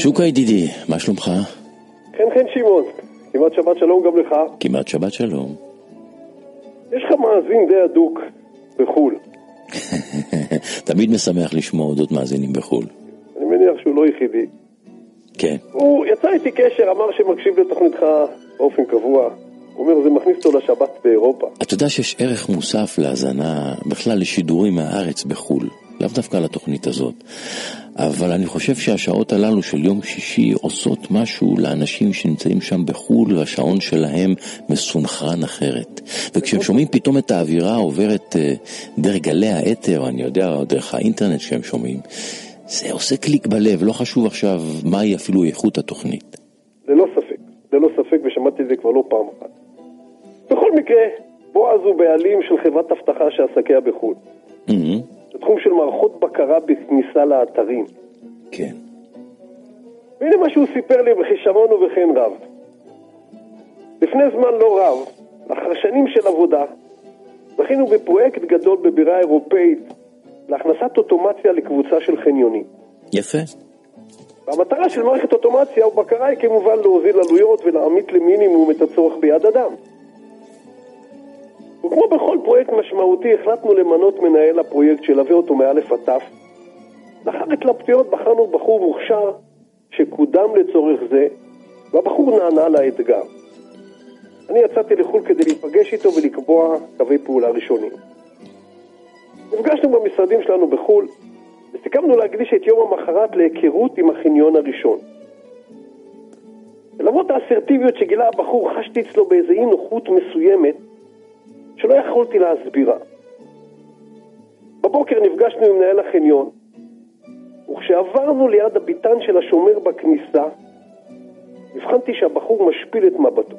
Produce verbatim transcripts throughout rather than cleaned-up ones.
שוקה ידידי, מה שלומך? כן, כן, שמעון. כמעט שבת שלום גם לך. כמעט שבת שלום. יש לך מאזין די הדוק בחול. תמיד משמח לשמוע אודות מאזינים בחול. אני מניח שהוא לא יחידי. כן. הוא יצא איתי קשר, אמר שמקשיב לתוכניתך באופן קבוע. הוא אומר, זה מכניס אותו לשבת באירופה. אתה יודע שיש ערך מוסף להזנה, בכלל לשידורים מהארץ בחול. לאו דווקא לתוכנית הזאת. אבל אני חושב שהשעות הללו של יום שישי עושות משהו לאנשים שנמצאים שם בחול, והשעון שלהם מסונכרן אחרת. וכשהם שומעים פתאום את האווירה עוברת דרך גלי האתר, אני יודע, דרך האינטרנט שהם שומעים, זה עושה קליק בלב, לא חשוב עכשיו מהי אפילו איכות התוכנית. ללא ספק, ללא ספק, ושמעתי את זה כבר לא פעם אחת. בכל מקרה, בועז הוא בעלים של חברת הבטחה שעסקיה בחול. Mm-hmm. בתחום של מערכות בקרה בכניסה לאתרים. כן. והנה מה שהוא סיפר לי בחישרון ובחן רב. לפני זמן לא רב, לאחר שנים של עבודה, זכינו בפרויקט גדול בבירה אירופאית להכנסת אוטומציה לקבוצה של חניונים. יפה. והמטרה של מערכת אוטומציה ובקרה היא כמובן להוזיל עלויות ולהעמיד למינימום את הצורך ביד אדם. וכמו בכל פרויקט משמעותי, החלטנו למנות מנהל הפרויקט שלווה אותו מאלף עד תף. לאחר התלבטויות בחרנו בחור מוכשר שקודם לצורך זה, והבחור נענה לאתגר. אני יצאתי לחול כדי להיפגש איתו ולקבוע קווי פעולה ראשונים. נפגשנו במשרדים שלנו בחול, וסיכמנו להקדיש את יום המחרת להיכרות עם החניון הראשון. ולמרות האסרטיביות שגילה הבחור, חשתי אצלו באיזו אי נוחות מסוימת, שלא יכולתי להסבירה. בבוקר נפגשנו עם מנהל החניון, וכשעברנו ליד הביטן של השומר בכניסה, הבחנתי שהבחור משפיל את מבטו.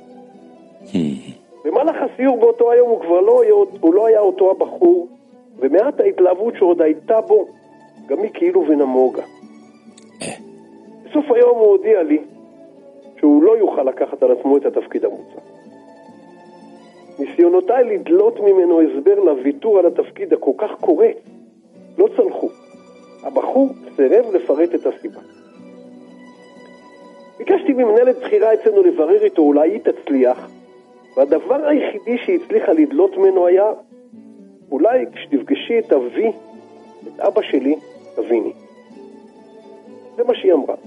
במהלך הסיור באותו היום הוא כבר לא היה, הוא לא היה אותו הבחור, ומעט ההתלהבות שעוד הייתה בו, גם היא כאילו ונמוגה. בסוף היום הוא הודיע לי שהוא לא יוכל לקחת על עצמו את התפקיד המוצע. ניסיונותיי לדלות ממנו הסבר לוויתור על התפקיד הכל כך קורץ לא צלחו. הבחור סירב לפרט את הסיבה. ביקשתי ממנהלת בחירה אצלנו לברר איתו, אולי היא תצליח, והדבר היחידי שהצליחה לדלות ממנו היה, אולי כשתפגשי את אבי, את אבא שלי, תביני. זה מה שהיא אמרה.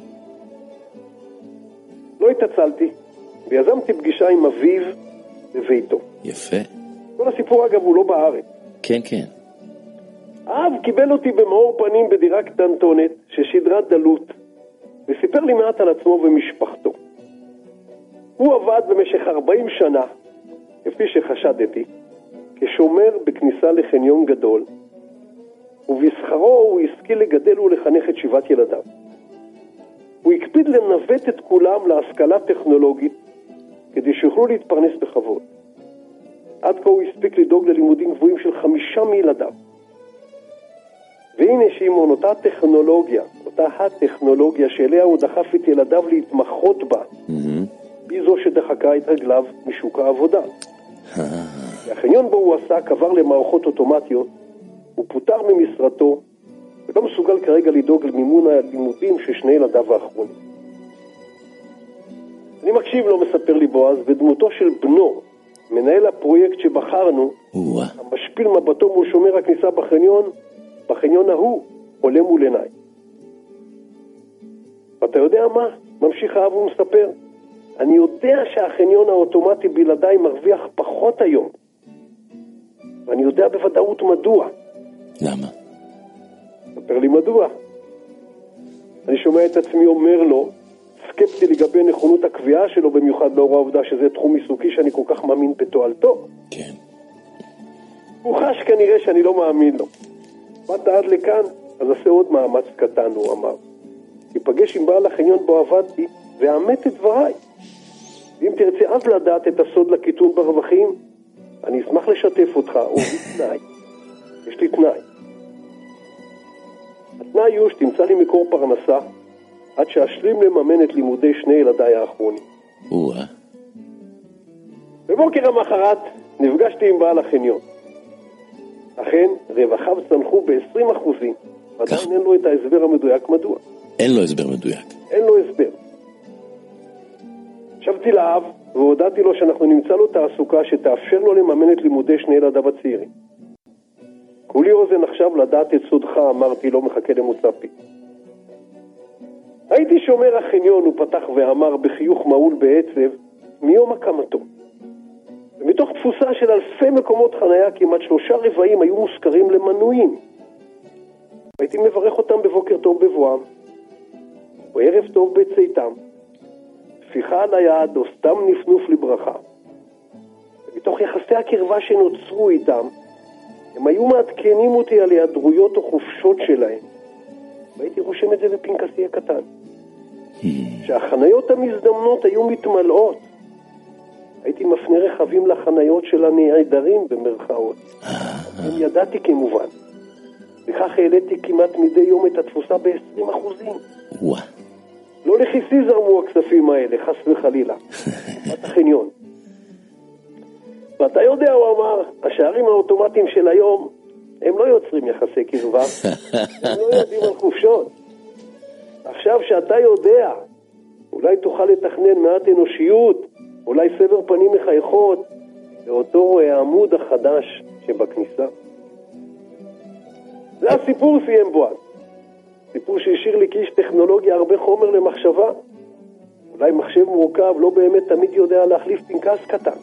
לא התעצלתי, ויזמתי פגישה עם אביו בביתו. יפה. כל הסיפור אגב הוא לא בארץ. כן, כן. האב קיבל אותי במאור פנים בדירה קטנטונת ששדרה דלות, וסיפר לי מעט על עצמו ומשפחתו. הוא עבד במשך ארבעים שנה, כפי שחשדתי, כשומר בכניסה לחניון גדול, ובשכרו הוא השכיל לגדל ולחנך את שבעת ילדיו. הוא הקפיד לנווט את כולם להשכלה טכנולוגית, כדי שיוכלו להתפרנס בכבוד. עד כה הוא הספיק לדאוג ללימודים גבוהים של חמישה מילדיו. והנה שמעון, אותה טכנולוגיה, אותה הטכנולוגיה שאליה הוא דחף את ילדיו להתמחות בה, mm-hmm. היא זו שדחקה את רגליו משוק העבודה. החניון בו הוא עשה עבר למערכות אוטומטיות, הוא פוטר ממשרתו, ולא מסוגל כרגע לדאוג למימון הלימודים של שני ילדיו האחרונים. אני מקשיב לו, מספר לי בועז, בדמותו של בנו, מנהל הפרויקט שבחרנו, המשפיל מבטו מול שומר הכניסה בחניון, בחניון ההוא, עולה מול עיניי. ואתה יודע מה? ממשיך האב ומספר, אני יודע שהחניון האוטומטי בלעדיי מרוויח פחות היום. ואני יודע בוודאות מדוע. למה? ספר לי מדוע. אני שומע את עצמי אומר לו, סקפטי לגבי נכונות הקביעה שלו, במיוחד לאור העובדה שזה תחום עיסוקי שאני כל כך מאמין בתועלתו. כן. הוא חש כנראה שאני לא מאמין לו. באת עד לכאן, אז עשה עוד מאמץ קטן, הוא אמר. ייפגש עם בעל החניון בו עבדתי, ואמת את דבריי. ואם תרצה אז לדעת את הסוד לקיטון ברווחים, אני אשמח לשתף אותך, ובתנאי. יש לי תנאי. התנאי הוא שתמצא לי מקור פרנסה, עד שאשלים לממן את לימודי שני ילדיי האחרונים. וואה. בבוקר המחרת נפגשתי עם בעל החניון. אכן, רווחיו צנחו ב-עשרים אחוזים, עדיין אין לו את ההסבר המדויק מדוע. אין לו הסבר מדויק. אין לו הסבר. שבתי לאב והודעתי לו שאנחנו נמצא לו תעסוקה שתאפשר לו לממן את לימודי שני ילדיו הצעירים. כולי אוזן עכשיו לדעת את סודך, אמרתי לו, מחכה למוצא פי. הייתי שומר החניון, הוא פתח ואמר בחיוך מעול בעצב, מיום הקמתו. ומתוך תפוסה של אלפי מקומות חנייה, כמעט שלושה רבעים היו מושכרים למנויים. הייתי מברך אותם בבוקר טוב בבואם, או ערב טוב בצאתם, תפיחה על היד או סתם נפנוף לברכה. ומתוך יחסי הקרבה שנוצרו איתם, הם היו מעדכנים אותי על היעדרויות או חופשות שלהם. והייתי רושם את זה בפנקסי הקטן. שהחניות המזדמנות היו מתמלאות. הייתי מפנה רכבים לחניות של הנעדרים במרכאות. אני ידעתי כמובן. וכך העליתי כמעט מדי יום את התפוסה ב-עשרים אחוזים. וואו. לא לכיסי זרמו הכספים האלה, חס וחלילה. בת החניון. ואתה יודע, הוא אמר, השערים האוטומטיים של היום, הם לא יוצרים יחסי קרבה. הם לא יודעים על חופשות. עכשיו שאתה יודע, אולי תוכל לתכנן מעט אנושיות, אולי סבר פנים מחייכות, לאותו העמוד החדש שבכניסה. זה הסיפור, סיים בועז. סיפור שהשאיר לי כאיש טכנולוגיה הרבה חומר למחשבה. אולי מחשב מורכב לא באמת תמיד יודע להחליף פנקס קטן.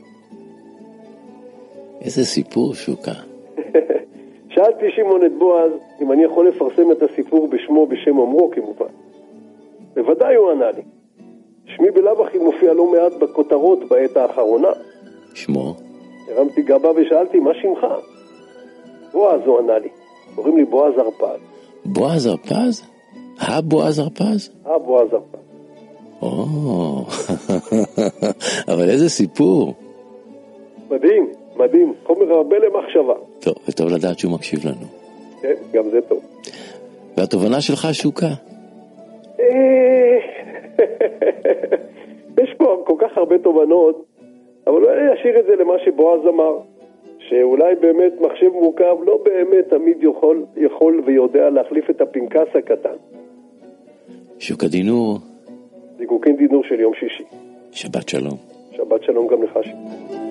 איזה סיפור, שוקה. שאלתי שמעון את בועז אם אני יכול לפרסם את הסיפור בשמו, בשם אומרו כמובן. בוודאי הוא ענה לי. שמי בלאו הכי מופיע לא מעט בכותרות בעת האחרונה. שמו? הרמתי גבה ושאלתי, מה שמך? בועז, הוא ענה לי. קוראים לי בועז הרפז. בועז הרפז? הבועז הרפז? הבועז הרפז. או, אבל איזה סיפור. מדהים, מדהים. חומר הרבה למחשבה. טוב, וטוב לדעת שהוא מקשיב לנו. כן, גם זה טוב. והתובנה שלך, שוקה? יש פה כל כך הרבה תובנות, אבל אולי אשאיר את זה למה שבועז אמר, שאולי באמת מחשב מורכב לא באמת תמיד יכול, יכול ויודע להחליף את הפנקס הקטן. שוקה דינור. זיקוקין דינור של יום שישי. שבת שלום. שבת שלום גם לך.